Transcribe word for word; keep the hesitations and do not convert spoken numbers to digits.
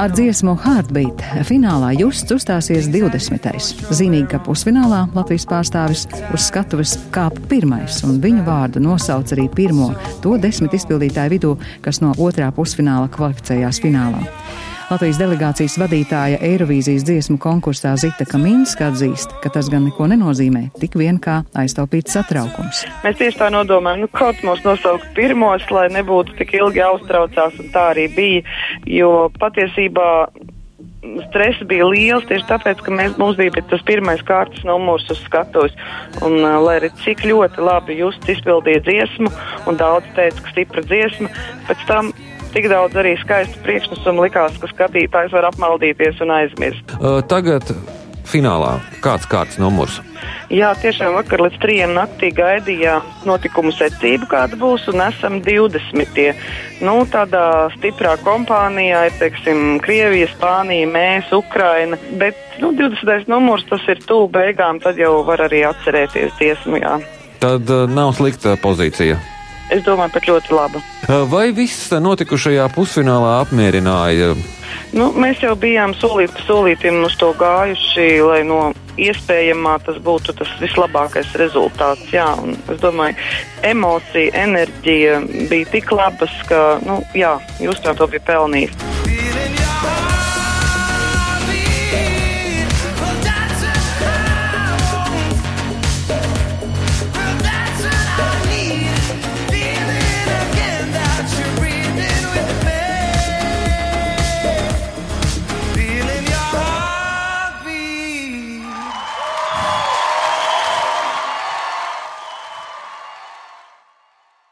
Ar dziesmu Heartbeat finālā Justs uzstāsies divdesmitais. Zīmīgi, ka pusfinālā Latvijas pārstāvis uz skatuves kāpa pirmais, un viņu vārdu nosauc arī pirmo to desmit izpildītāju vidū, kas no otrā pusfināla kvalificējās finālā. Latvijas delegācijas vadītāja Eirovīzijas dziesmu konkursā Zita Kaminska atzīst, ka tas gan neko nenozīmē, tik vien kā aiztaupīts satraukums. Mēs tieši tā nodomājam, nu kaut mūs nosaukt pirmos, lai nebūtu tik ilgi jāuztraucās, un tā arī bija, jo patiesībā stress bija liels tieši tāpēc, ka mēs, mums bija tas pirmais kārtas numurs uz skatuves, un uh, lai arī cik ļoti labi Justs izpildīja dziesmu, un daudz teica, ka stipra dziesma, pēc tam tik daudz arī skaistu priekšnesumu likās, ka skatītājs var apmaldīties un aizmirst. Uh, tagad finālā kāds kārtas numurs? Jā, tiešām vakar līdz trījiem naktī gaidījām notikumu secību, kāda būs, un esam divdesmitie. Nu, tādā stiprā kompānijā ir, teiksim, Krievija, Spānija, mēs, Ukraina, bet, nu, divdesmitais numurs, tas ir tuvu beigām, tad jau var arī atcerēties dziesmu, jā. Tad uh, nav slikta pozīcija. Es domāju, pat ļoti laba. Vai viss notikušajā pusfinālā apmierināja? Nu, mēs jau bijām solīt pa solītim uz to gājuši, lai no iespējamā tas būtu tas vislabākais rezultāts. Jā, un es domāju, emocija, enerģija bija tik labas, ka, nu, jā, jūs to bija pelnījis.